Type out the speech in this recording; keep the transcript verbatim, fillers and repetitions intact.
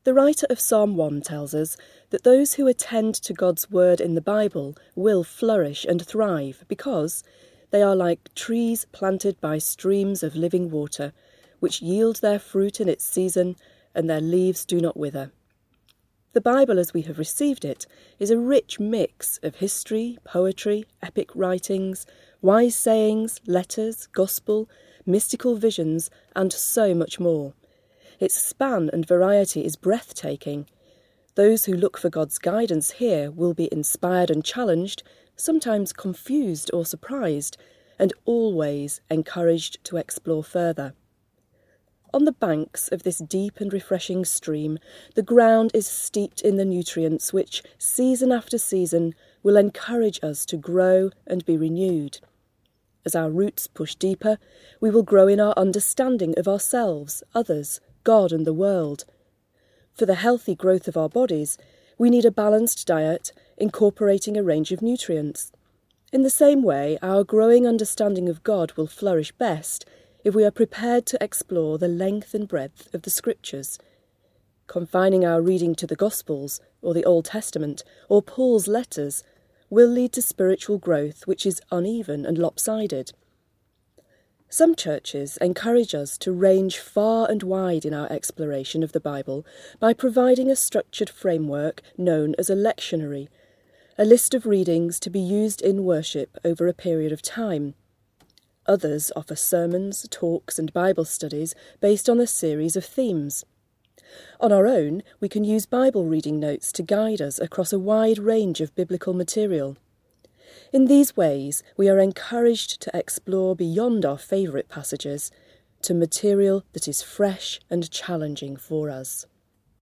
The writer of Psalm one tells us that those who attend to God's word in the Bible will flourish and thrive because they are like trees planted by streams of living water, which yield their fruit in its season, and their leaves do not wither. The Bible as we have received it is a rich mix of history, poetry, epic writings, wise sayings, letters, gospel, mystical visions, and so much more. Its span and variety is breathtaking. Those who look for God's guidance here will be inspired and challenged, sometimes confused or surprised, and always encouraged to explore further. On the banks of this deep and refreshing stream, the ground is steeped in the nutrients which, season after season, will encourage us to grow and be renewed. As our roots push deeper, we will grow in our understanding of ourselves, others, God and the world. For the healthy growth of our bodies, we need a balanced diet incorporating a range of nutrients. In the same way, our growing understanding of God will flourish best if we are prepared to explore the length and breadth of the Scriptures. Confining our reading to the Gospels, or the Old Testament, or Paul's letters, will lead to spiritual growth which is uneven and lopsided. Some churches encourage us to range far and wide in our exploration of the Bible by providing a structured framework known as a lectionary, a list of readings to be used in worship over a period of time. Others offer sermons, talks and Bible studies based on a series of themes. On our own, we can use Bible reading notes to guide us across a wide range of biblical material. In these ways, we are encouraged to explore beyond our favourite passages to material that is fresh and challenging for us.